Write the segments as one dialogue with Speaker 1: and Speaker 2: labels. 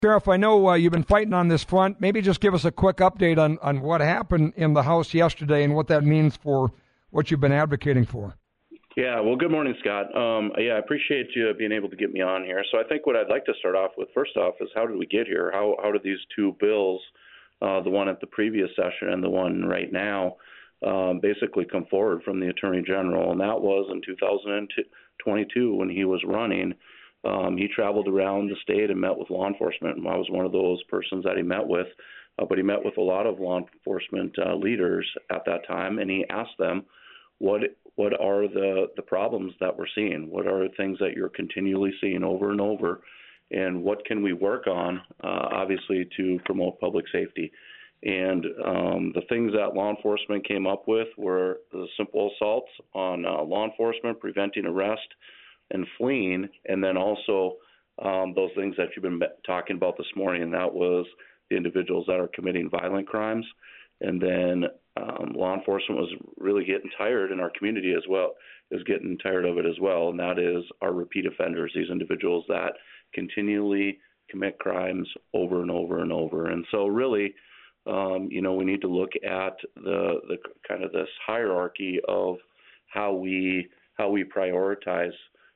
Speaker 1: Sheriff, I know you've been fighting on this front. Maybe just give us a quick update on what happened in the House yesterday and what that means for what you've been advocating for.
Speaker 2: Yeah, well, good morning, Scott. I appreciate you being able to get me on here. So I think what I'd like to start off with, first off, is how did we get here? How did these two bills, the one at the previous session and the one right now, basically come forward from the Attorney General? And that was in 2022 when he was running. He traveled around the state and met with law enforcement. And I was one of those persons that he met with, but he met with a lot of law enforcement leaders at that time, and he asked them, what are the problems that we're seeing? What are the things that you're continually seeing over and over? And what can we work on, obviously, to promote public safety? And the things that law enforcement came up with were the simple assaults on law enforcement, preventing arrest and fleeing, and then also those things that you've been talking about this morning, and that was the individuals that are committing violent crimes. And then law enforcement was really getting tired, and our community as well is getting tired of it as well, and that is our repeat offenders, these individuals that continually commit crimes over and over and over. And so really, we need to look at the kind of this hierarchy of how we prioritize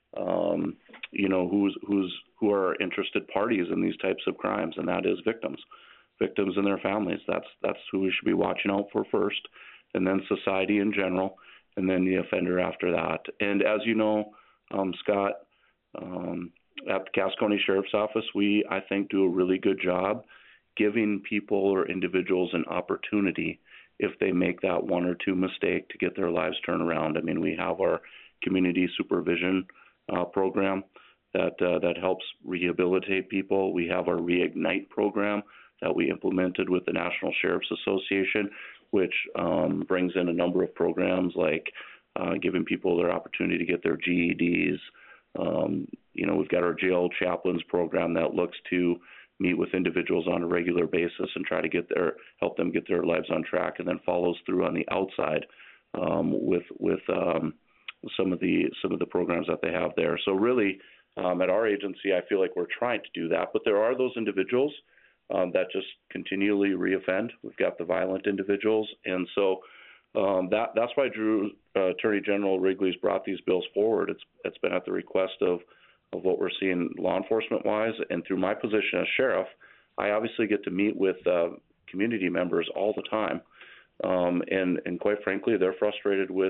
Speaker 2: who are interested parties in these types of crimes, and that is victims and their families. That's who we should be watching out for first, and then society in general, and then the offender after that. And as you know, Scott, at the Cass County Sheriff's Office, we, I think, do a really good job giving people or individuals an opportunity if they make that one or two mistake to get their lives turned around. I mean, we have our community supervision program that helps rehabilitate people. We have our Reignite program that we implemented with the National Sheriff's Association, which brings in a number of programs like giving people their opportunity to get their GEDs. We've got our jail chaplains program that looks to meet with individuals on a regular basis and try to help them get their lives on track, and then follows through on the outside with some of the programs that they have there. So really, at our agency, I feel like we're trying to do that, but there are those individuals that just continually reoffend. We've got the violent individuals, and so that's why Attorney General Wrigley's brought these bills forward. It's been at the request of what we're seeing law enforcement-wise, and through my position as sheriff, I obviously get to meet with community members all the time, and quite frankly, they're frustrated with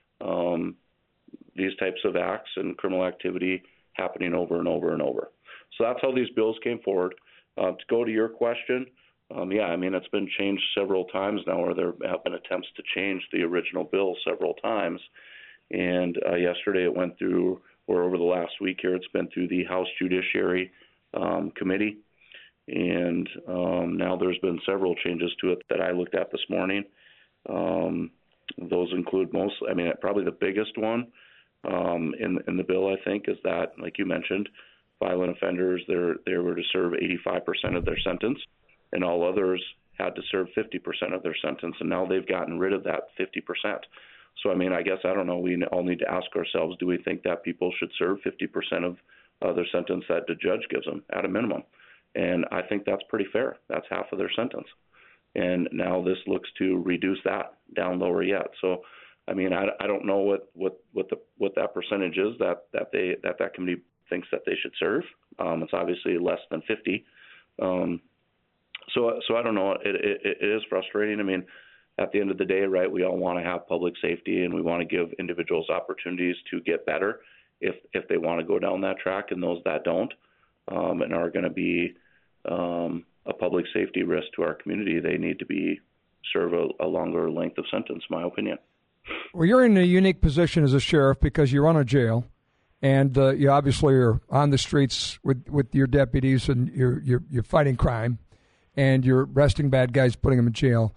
Speaker 2: these types of acts and criminal activity happening over and over and over. So that's how these bills came forward. To go to your question, it's been changed several times now, or there have been attempts to change the original bill several times. And yesterday it went through, or over the last week here, it's been through the House Judiciary Committee. And now there's been several changes to it that I looked at this morning. Those include probably the biggest one in the bill, I think, is that, like you mentioned, violent offenders, they were to serve 85% of their sentence, and all others had to serve 50% of their sentence, and now they've gotten rid of that 50%. So, I guess, I don't know, we all need to ask ourselves, do we think that people should serve 50% of their sentence that the judge gives them at a minimum? And I think that's pretty fair. That's half of their sentence. And now this looks to reduce that down lower yet. So, I don't know what that percentage is that committee thinks that they should serve. It's obviously less than 50. So I don't know. It is frustrating. At the end of the day, right, we all want to have public safety, and we want to give individuals opportunities to get better if they want to go down that track, and those that don't and are going to be a public safety risk to our community, they need to serve a longer length of sentence, in my opinion.
Speaker 1: Well, you're in a unique position as a sheriff because you run a jail, and you obviously are on the streets with your deputies, and you're fighting crime, and you're arresting bad guys, putting them in jail.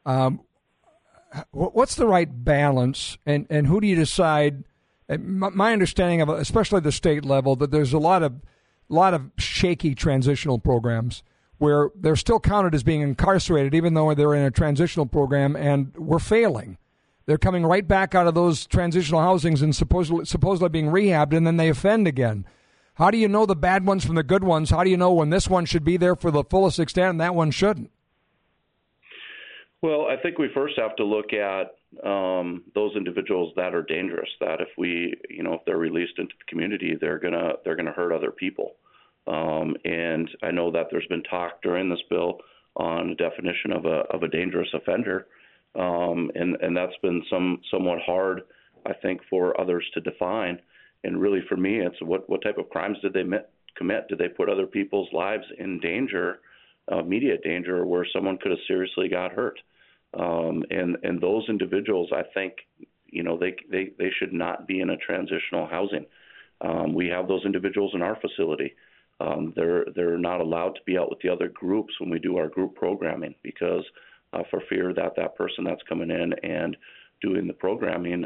Speaker 1: What's the right balance, and who do you decide? My understanding of, especially the state level, that there's a lot of shaky transitional programs where they're still counted as being incarcerated, even though they're in a transitional program, and we're failing. They're coming right back out of those transitional housings and supposedly being rehabbed, and then they offend again. How do you know the bad ones from the good ones? How do you know when this one should be there for the fullest extent and that one shouldn't?
Speaker 2: Well, I think we first have to look at those individuals that are dangerous. That if if they're released into the community, they're gonna hurt other people. And I know that there's been talk during this bill on the definition of a dangerous offender, and that's been somewhat hard, I think, for others to define. And really, for me, it's what type of crimes did they commit? Did they put other people's lives in danger, immediate danger, where someone could have seriously got hurt? And those individuals, I think, they should not be in a transitional housing. We have those individuals in our facility. They're not allowed to be out with the other groups when we do our group programming because for fear that person that's coming in and doing the programming,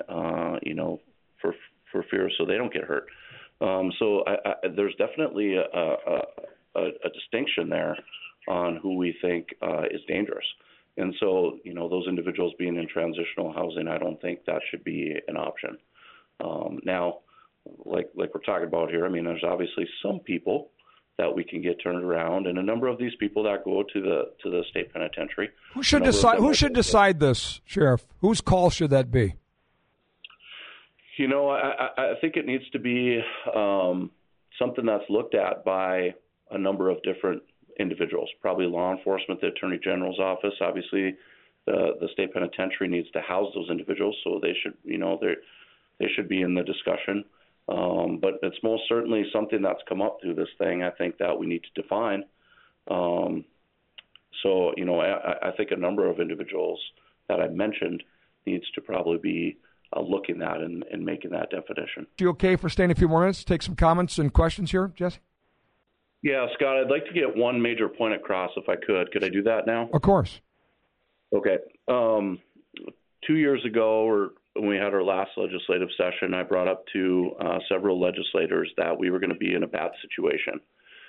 Speaker 2: for fear so they don't get hurt. So there's definitely a distinction there on who we think is dangerous. And so, those individuals being in transitional housing, I don't think that should be an option. Now, like we're talking about here, I mean, there's obviously some people that we can get turned around, and a number of these people that go to the state penitentiary.
Speaker 1: Who should decide? Who should decide this, Sheriff? Whose call should that be?
Speaker 2: I think it needs to be something that's looked at by a number of different individuals, probably law enforcement, the Attorney General's office. Obviously, the state penitentiary needs to house those individuals, so they should, they should be in the discussion. But it's most certainly something that's come up through this thing, I think, that we need to define. So, I think a number of individuals that I mentioned needs to probably be looking at and making that definition.
Speaker 1: You okay for staying a few more minutes? Take some comments and questions here, Jesse?
Speaker 2: Yeah, Scott, I'd like to get one major point across if I could. Could I do that now?
Speaker 1: Of course.
Speaker 2: Okay. 2 years ago, or when we had our last legislative session, I brought up to several legislators that we were going to be in a bad situation.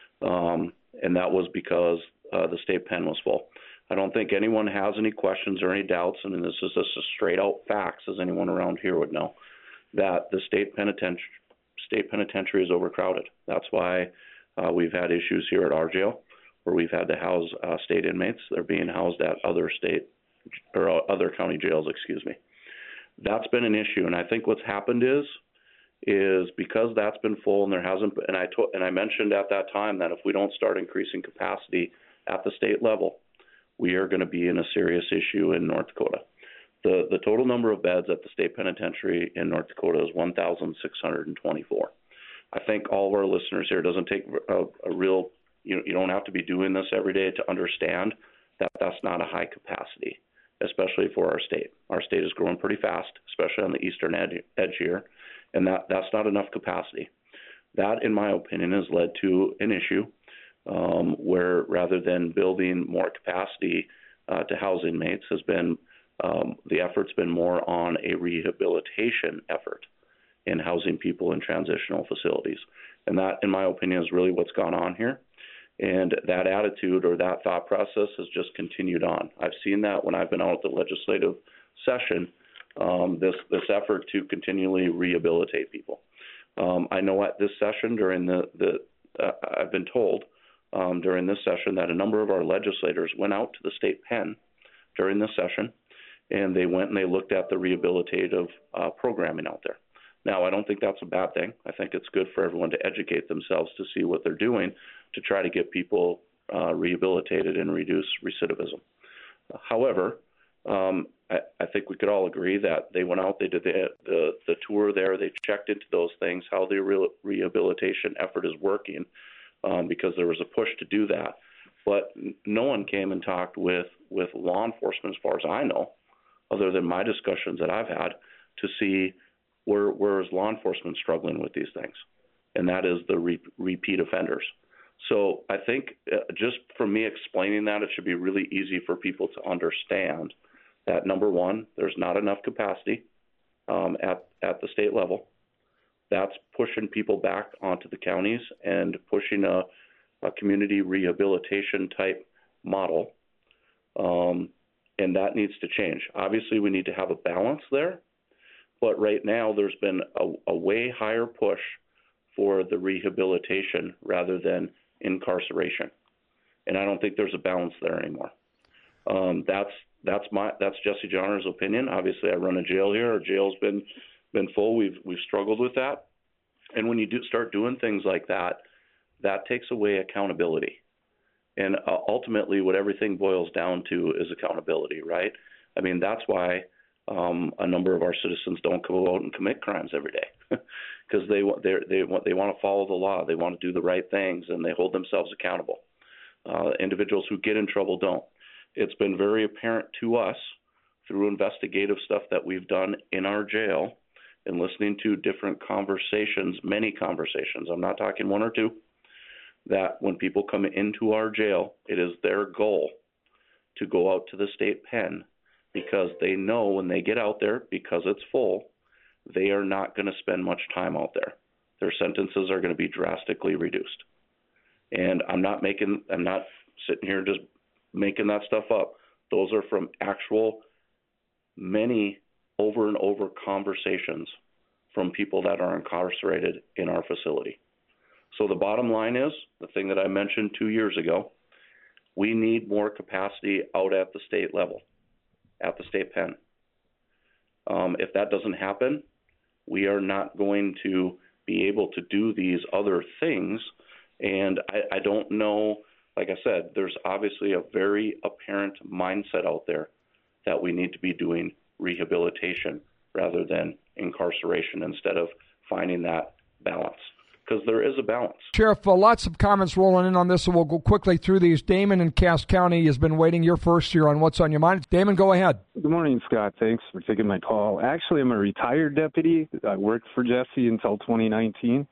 Speaker 2: And that was because the state pen was full. I don't think anyone has any questions or any doubts, and this is just a straight-out facts, as anyone around here would know, that the state penitentiary is overcrowded. That's why we've had issues here at our jail where we've had to house state inmates. They're being housed at other county jails, That's been an issue, and I think what's happened is because that's been full and there hasn't, and I mentioned at that time that if we don't start increasing capacity at the state level, we are going to be in a serious issue in North Dakota. The total number of beds at the state penitentiary in North Dakota is 1,624. I think all of our listeners here, doesn't take a real, you don't have to be doing this every day to understand that that's not a high capacity, especially for our state. Our state is growing pretty fast, especially on the eastern edge here, and that's not enough capacity. That, in my opinion, has led to an issue where rather than building more capacity to house inmates, the effort's been more on a rehabilitation effort in housing people in transitional facilities. And that, in my opinion, is really what's gone on here. And that attitude or that thought process has just continued on. I've seen that when I've been out at the legislative session, this effort to continually rehabilitate people. I know at this session during I've been told during this session that a number of our legislators went out to the state pen during this session, and they went and they looked at the rehabilitative programming out there. Now, I don't think that's a bad thing. I think it's good for everyone to educate themselves to see what they're doing to try to get people rehabilitated and reduce recidivism. However, I think we could all agree that they went out, they did the tour there, they checked into those things, how the rehabilitation effort is working, because there was a push to do that. But no one came and talked with law enforcement, as far as I know, other than my discussions that I've had, to see where is law enforcement struggling with these things, and that is the repeat offenders. So I think just from me explaining that, it should be really easy for people to understand that, number one, there's not enough capacity at the state level. That's pushing people back onto the counties and pushing a community rehabilitation type model, and that needs to change. Obviously, we need to have a balance there, but right now there's been a way higher push for the rehabilitation rather than incarceration. And I don't think there's a balance there anymore. That's Jesse Johnner's opinion. Obviously, I run a jail here. Our jail's been full. We've struggled with that. And when you start doing things like that, that takes away accountability. And ultimately, what everything boils down to is accountability, right? I mean, that's why a number of our citizens don't go out and commit crimes every day, because they want to follow the law, they want to do the right things, and they hold themselves accountable. Individuals who get in trouble don't. It's been very apparent to us through investigative stuff that we've done in our jail and listening to different conversations, many conversations. I'm not talking one or two. That when people come into our jail, it is their goal to go out to the state pen, because they know when they get out there, because it's full, they are not going to spend much time out there. Their sentences are going to be drastically reduced. And I'm not sitting here just making that stuff up. Those are from actual, many over and over conversations from people that are incarcerated in our facility. So the bottom line is, the thing that I mentioned 2 years ago, we need more capacity out at the state level, at the state pen. If that doesn't happen, we are not going to be able to do these other things. And I don't know, like I said, there's obviously a very apparent mindset out there that we need to be doing rehabilitation rather than incarceration, instead of finding that balance. Because there is a balance.
Speaker 1: Sheriff, lots of comments rolling in on this, so we'll go quickly through these. Damon in Cass County has been waiting. You're first here on What's on Your Mind. Damon, go ahead.
Speaker 3: Good morning, Scott. Thanks for taking my call. Actually, I'm a retired deputy. I worked for Jesse until 2019,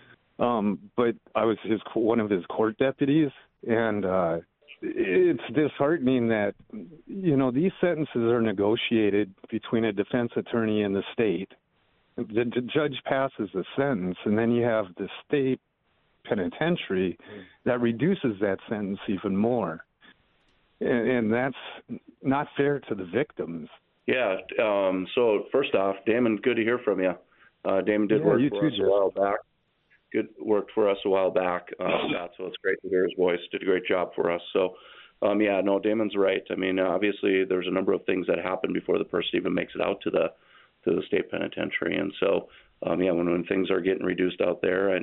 Speaker 3: but I was one of his court deputies, and it's disheartening that, these sentences are negotiated between a defense attorney and the state. The judge passes the sentence, and then you have the state penitentiary that reduces that sentence even more. And that's not fair to the victims.
Speaker 2: Yeah. So first off, Damon, good to hear from you. Damon did work for us a while back. Worked for us a while back, Scott, so it's great to hear his voice. Did a great job for us. So, Damon's right. I mean, obviously, there's a number of things that happen before the person even makes it out to the state penitentiary. And so, when things are getting reduced out there,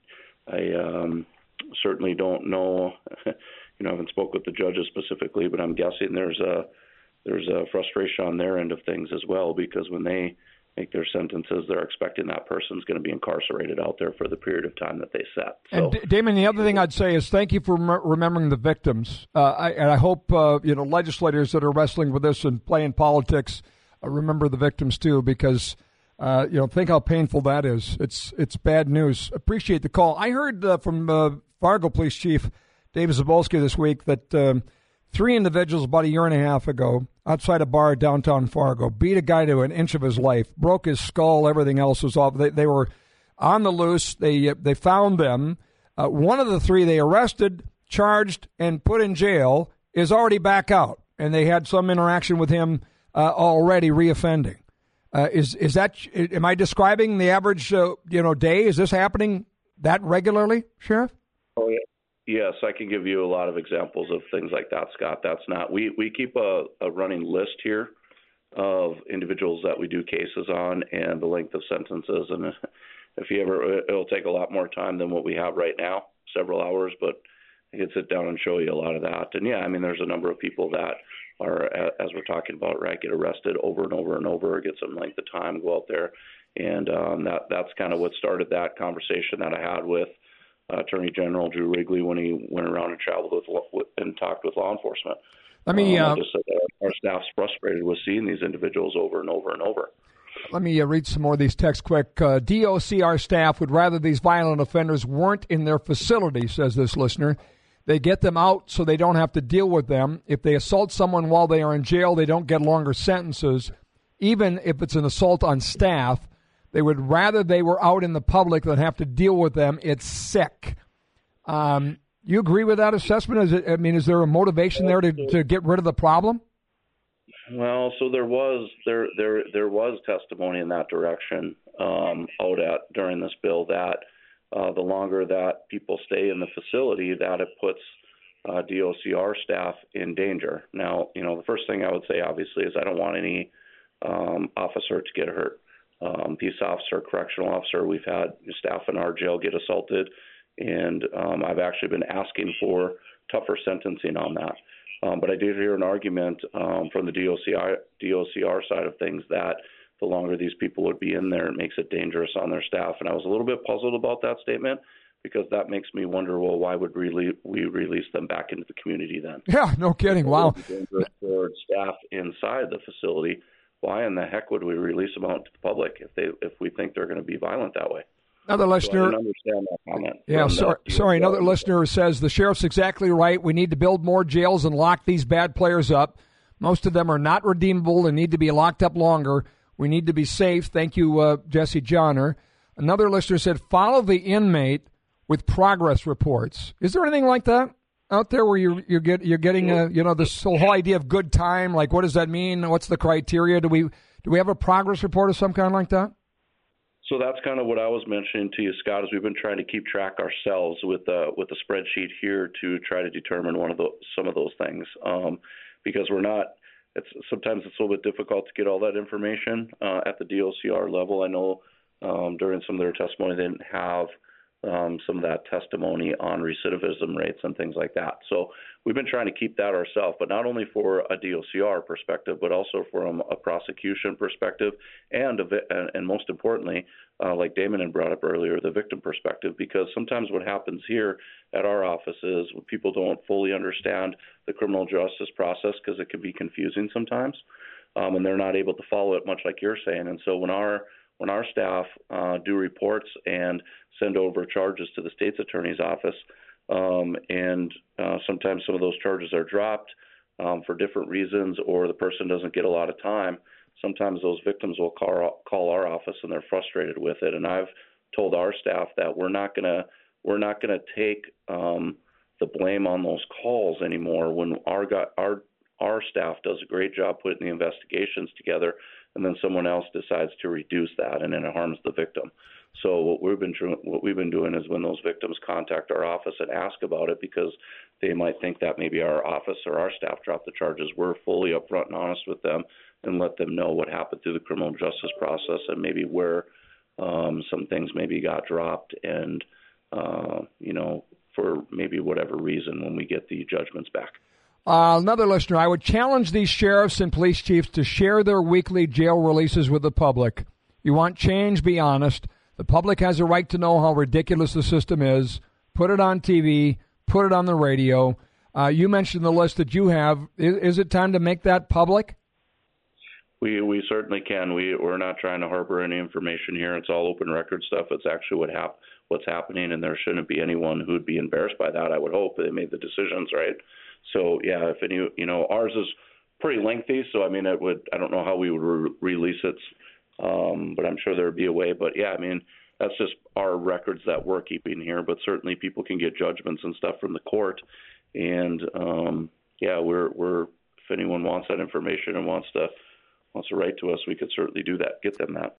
Speaker 2: I certainly don't know, I haven't spoke with the judges specifically, but I'm guessing there's a frustration on their end of things as well, because when they make their sentences, they're expecting that person's going to be incarcerated out there for the period of time that they set. So,
Speaker 1: and Damon, the other thing I'd say is thank you for remembering the victims. I hope legislators that are wrestling with this and playing politics remember the victims too, because think how painful that is. It's bad news. Appreciate the call. I heard from Fargo Police Chief David Zabolski this week that 3 individuals about a year and a half ago outside a bar downtown Fargo beat a guy to an inch of his life, broke his skull, everything else was off. They were on the loose. They found them. One of the 3 they arrested, charged, and put in jail is already back out, and they had some interaction with him already reoffending. Is that? Am I describing the average day? Is this happening that regularly, Sheriff?
Speaker 2: Oh yeah. Yes, I can give you a lot of examples of things like that, Scott. That's not we keep a running list here of individuals that we do cases on and the length of sentences, and if you ever, it'll take a lot more time than what we have right now, several hours, but I can sit down and show you a lot of that. And there's a number of people that are, as we're talking about, right, get arrested over and over and over, get some length of time, go out there, and that's kind of what started that conversation that I had with Attorney General Drew Wrigley when he went around and traveled with and talked with law enforcement.
Speaker 1: Let me
Speaker 2: just said that our staff's frustrated with seeing these individuals over and over and over.
Speaker 1: Let me read some more of these texts quick. DOCR staff would rather these violent offenders weren't in their facility, says this listener. They get them out so they don't have to deal with them. If they assault someone while they are in jail, they don't get longer sentences. Even if it's an assault on staff, they would rather they were out in the public than have to deal with them. It's sick. You agree with that assessment? Is there a motivation there to get rid of the problem?
Speaker 2: Well, so there was testimony in that direction during this bill that the longer that people stay in the facility, that it puts DOCR staff in danger. Now, the first thing I would say, obviously, is I don't want any officer to get hurt. Peace officer, correctional officer, we've had staff in our jail get assaulted, and I've actually been asking for tougher sentencing on that. But I did hear an argument from the DOCR side of things that the longer these people would be in there, it makes it dangerous on their staff. And I was a little bit puzzled about that statement, because that makes me wonder, well, why would we release them back into the community then?
Speaker 1: Yeah, no kidding. Wow.
Speaker 2: For staff inside the facility, why in the heck would we release them out to the public if we think they're going to be violent that way?
Speaker 1: Another listener.
Speaker 2: So I didn't understand that comment.
Speaker 1: Yeah, sorry. Another listener says the sheriff's exactly right. We need to build more jails and lock these bad players up. Most of them are not redeemable and need to be locked up longer. We need to be safe. Thank you, Jesse Johnner. Another listener said, follow the inmate with progress reports. Is there anything like that out there where you're getting this whole idea of good time? Like, what does that mean? What's the criteria? Do we have a progress report of some kind like that?
Speaker 2: So that's kind of what I was mentioning to you, Scott, is we've been trying to keep track ourselves with a spreadsheet here to try to determine some of those things, because we're not. Sometimes it's a little bit difficult to get all that information at the DOCR level. I know during some of their testimony they didn't have some of that testimony on recidivism rates and things like that. So we've been trying to keep that ourselves, but not only for a DOCR perspective, but also from a prosecution perspective, and most importantly, like Damon had brought up earlier, the victim perspective, because sometimes what happens here at our office is people don't fully understand the criminal justice process, because it can be confusing sometimes, and they're not able to follow it, much like you're saying. And so when our staff do reports and send over charges to the state's attorney's office, and sometimes some of those charges are dropped for different reasons, or the person doesn't get a lot of time, sometimes those victims will call our office and they're frustrated with it. And I've told our staff that we're not gonna take the blame on those calls anymore. When our staff does a great job putting the investigations together, and then someone else decides to reduce that, and then it harms the victim. So what we've been doing is when those victims contact our office and ask about it, because they might think that maybe our office or our staff dropped the charges, we're fully upfront and honest with them and let them know what happened through the criminal justice process, and maybe where some things maybe got dropped, and for maybe whatever reason when we get the judgments back.
Speaker 1: Another listener, I would challenge these sheriffs and police chiefs to share their weekly jail releases with the public. You want change, be honest. The public has a right to know how ridiculous the system is. Put it on TV, put it on the radio. You mentioned the list that you have. Is it time to make that public?
Speaker 2: We certainly can. We're not trying to harbor any information here. It's all open record stuff. It's actually what's happening, and there shouldn't be anyone who'd be embarrassed by that. I would hope they made the decisions right. So yeah, if any, ours is pretty lengthy. So I mean, I don't know how we would release it, but I'm sure there'd be a way. But yeah, I mean, that's just our records that we're keeping here. But certainly, people can get judgments and stuff from the court, and we're if anyone wants that information and wants to write to us, we could certainly do that, get them that.